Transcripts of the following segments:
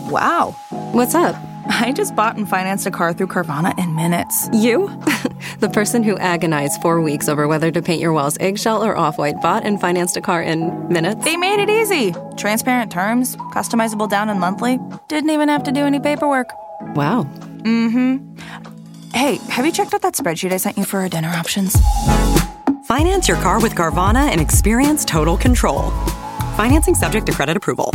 Wow. What's up? I just bought and financed a car through Carvana in minutes. You? The person who agonized 4 weeks over whether to paint your walls eggshell or off-white bought and financed a car in minutes? They made it easy. Transparent terms, customizable down and monthly. Didn't even have to do any paperwork. Wow. Mm-hmm. Hey, have you checked out that spreadsheet I sent you for our dinner options? Finance your car with Carvana and experience total control. Financing subject to credit approval.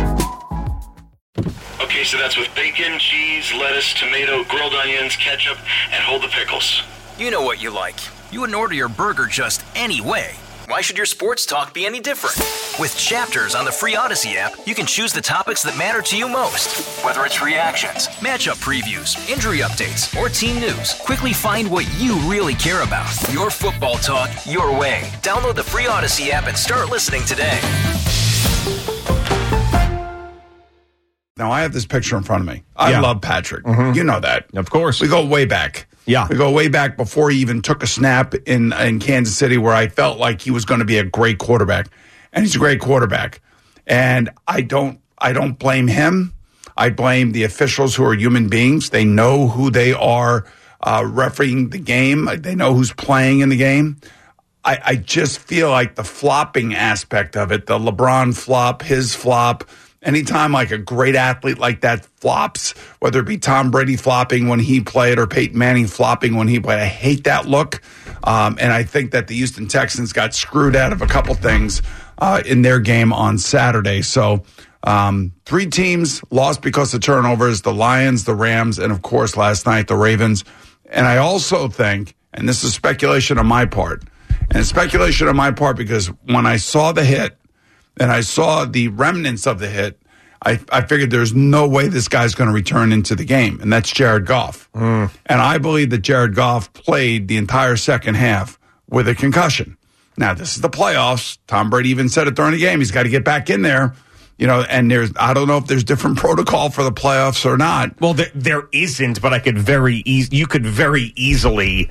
Okay, so that's with bacon, cheese, lettuce, tomato, grilled onions, ketchup, and hold the pickles. You know what you like. You wouldn't order your burger just any way. Why should your sports talk be any different? With Chapters on the free Odyssey app, you can choose the topics that matter to you most. Whether it's reactions, matchup previews, injury updates, or team news, quickly find what you really care about. Your football talk, your way. Download the free Odyssey app and start listening today. Now, I have this picture in front of me. I love Patrick. Mm-hmm. You know that. Of course. We go way back. Yeah. We go way back before he even took a snap in Kansas City, where I felt like he was going to be a great quarterback. And he's a great quarterback. And I don't blame him. I blame the officials who are human beings. They know who they are refereeing the game. They know who's playing in the game. I just feel like the flopping aspect of it, the LeBron flop, his flop, anytime like a great athlete like that flops, whether it be Tom Brady flopping when he played or Peyton Manning flopping when he played, I hate that look. And I think that the Houston Texans got screwed out of a couple things in their game on Saturday. So 3 teams lost because of turnovers, the Lions, the Rams, and of course last night the Ravens. And I also think, and this is speculation on my part, and it's speculation on my part because when I saw the hit, and I saw the remnants of the hit, I figured there's no way this guy's going to return into the game, and that's Jared Goff. And I believe that Jared Goff played the entire second half with a concussion. Now, this is the playoffs. Tom Brady even said it during the game. He's got to get back in there. You know, and I don't know if there's different protocol for the playoffs or not. Well, there isn't, but you could very easily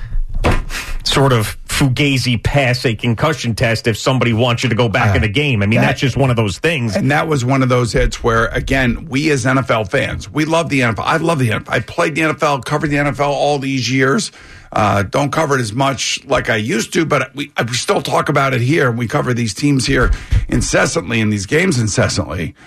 sort of fugazi pass a concussion test if somebody wants you to go back in the game. I mean, that's just one of those things. And that was one of those hits where, again, we as NFL fans, we love the NFL. I love the NFL. I played the NFL, covered the NFL all these years. Don't cover it as much like I used to, but we still talk about it here. We cover these teams here incessantly and these games incessantly.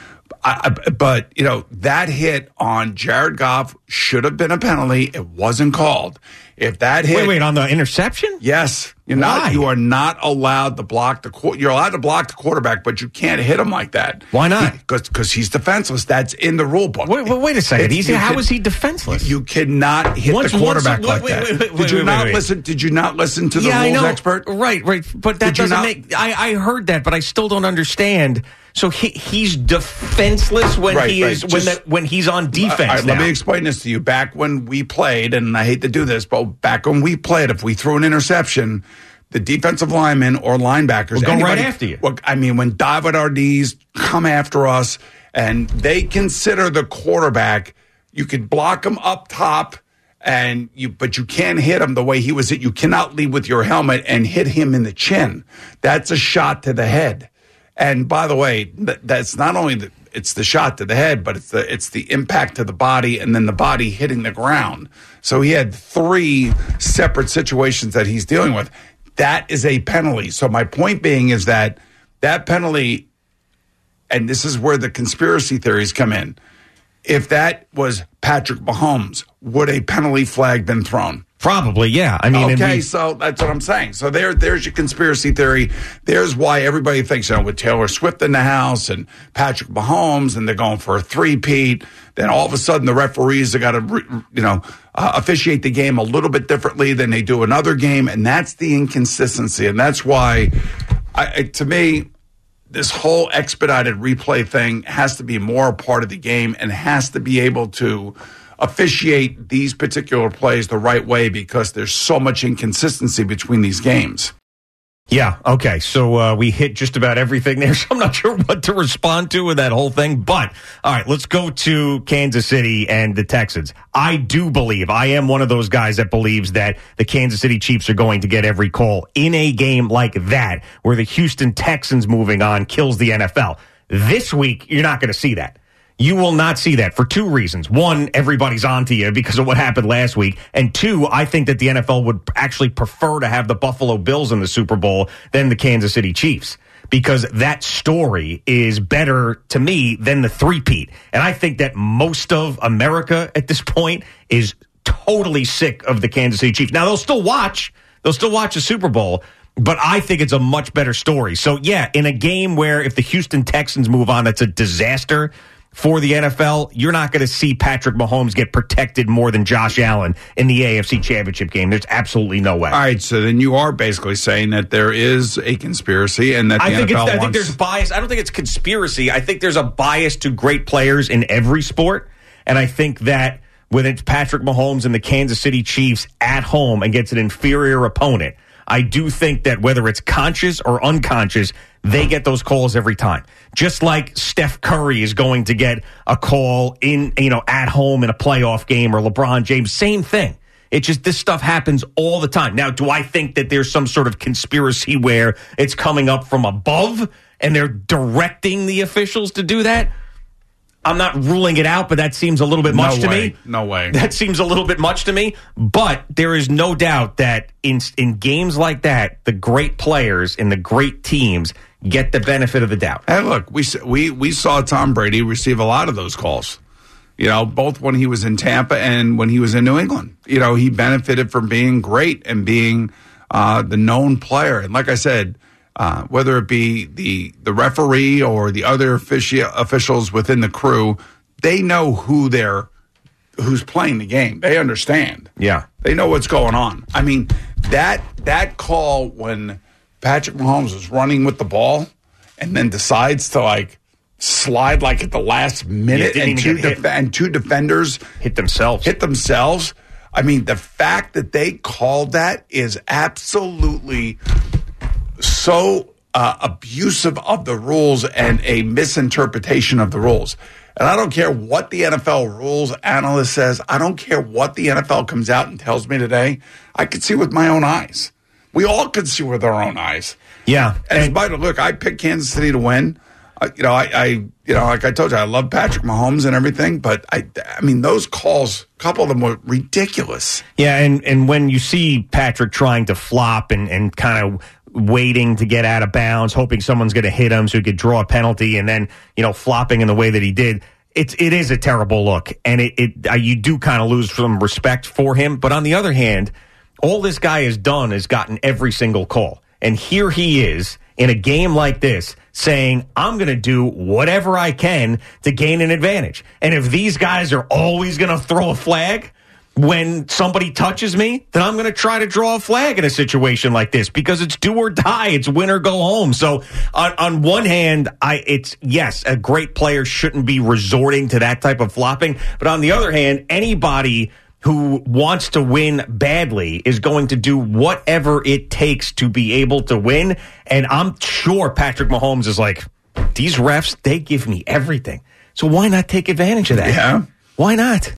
But, you know, that hit on Jared Goff should have been a penalty. It wasn't called. If that hit... Wait, on the interception? Yes. Why? You are not allowed to block you're allowed to block the quarterback, but you can't hit him like that. Why not? Because he's defenseless. That's in the rule book. Wait a second. How is he defenseless? You cannot hit the quarterback like that. Did you not listen to the rules expert? Right. But that doesn't make... I heard that, but I still don't understand. So he's defenseless when when he's on defense. Let me explain this to you. Back when we played, and I hate to do this, but back when we played, if we threw an interception, the defensive linemen or linebackers will go right after you. Well, I mean, when David Ortiz come after us, and they consider the quarterback, you could block him up top. But you can't hit him the way he was hit. You cannot lead with your helmet and hit him in the chin. That's a shot to the head. And by the way, that's not only it's the shot to the head, but it's the impact to the body and then the body hitting the ground. So he had 3 separate situations that he's dealing with. That is a penalty. So my point being is that penalty, and this is where the conspiracy theories come in. If that was Patrick Mahomes, would a penalty flag been thrown? Probably, yeah. I mean, okay, so that's what I'm saying. So there's your conspiracy theory. There's why everybody thinks, with Taylor Swift in the house and Patrick Mahomes, and they're going for a 3-peat. Then all of a sudden, the referees have got to, officiate the game a little bit differently than they do another game, and that's the inconsistency, and that's why, to me, this whole expedited replay thing has to be more a part of the game and has to be able to officiate these particular plays the right way because there's so much inconsistency between these games. Yeah, okay. So we hit just about everything there, so I'm not sure what to respond to with that whole thing. But, all right, let's go to Kansas City and the Texans. I am one of those guys that believes that the Kansas City Chiefs are going to get every call in a game like that, where the Houston Texans moving on kills the NFL. This week, you're not going to see that. You will not see that for two reasons. One, everybody's onto you because of what happened last week. And two, I think that the NFL would actually prefer to have the Buffalo Bills in the Super Bowl than the Kansas City Chiefs, because that story is better to me than the three-peat. And I think that most of America at this point is totally sick of the Kansas City Chiefs. Now, they'll still watch the Super Bowl, but I think it's a much better story. So, yeah, in a game where if the Houston Texans move on, it's a disaster for the NFL, you're not going to see Patrick Mahomes get protected more than Josh Allen in the AFC Championship game. There's absolutely no way. All right, so then you are basically saying that there is a conspiracy and that the NFL wants... I think there's bias. I don't think it's conspiracy. I think there's a bias to great players in every sport, and I think that when it's Patrick Mahomes and the Kansas City Chiefs at home against an inferior opponent, I do think that whether it's conscious or unconscious, they get those calls every time. Just like Steph Curry is going to get a call at home in a playoff game, or LeBron James, same thing. It's just this stuff happens all the time. Now, do I think that there's some sort of conspiracy where it's coming up from above and they're directing the officials to do that? I'm not ruling it out, but that seems a little bit much to me. No way. That seems a little bit much to me. But there is no doubt that in games like that, the great players and the great teams get the benefit of the doubt. Hey, look, we saw Tom Brady receive a lot of those calls. Both when he was in Tampa and when he was in New England. He benefited from being great and being the known player. And like I said, whether it be the referee or the other officials within the crew, they know who's playing the game. They understand. Yeah. They know what's going on. I mean, that call when Patrick Mahomes is running with the ball and then decides to slide at the last minute and two defenders hit themselves. I mean, the fact that they called that is absolutely so abusive of the rules and a misinterpretation of the rules. And I don't care what the NFL rules analyst says. I don't care what the NFL comes out and tells me today. I could see with my own eyes. We all could see with our own eyes. Yeah. And look, I picked Kansas City to win. Like I told you, I love Patrick Mahomes and everything, but I mean, those calls, a couple of them were ridiculous. Yeah, and when you see Patrick trying to flop and kind of waiting to get out of bounds, hoping someone's going to hit him so he could draw a penalty, and then flopping in the way that he did, it is a terrible look, and you do kind of lose some respect for him. But on the other hand, all this guy has done is gotten every single call, and here he is in a game like this saying, I'm going to do whatever I can to gain an advantage. And if these guys are always going to throw a flag when somebody touches me, then I'm going to try to draw a flag in a situation like this because it's do or die. It's win or go home. So on one hand, yes, a great player shouldn't be resorting to that type of flopping. But on the other hand, anybody who wants to win badly is going to do whatever it takes to be able to win. And I'm sure Patrick Mahomes is like, these refs, they give me everything. So why not take advantage of that? Yeah. Why not?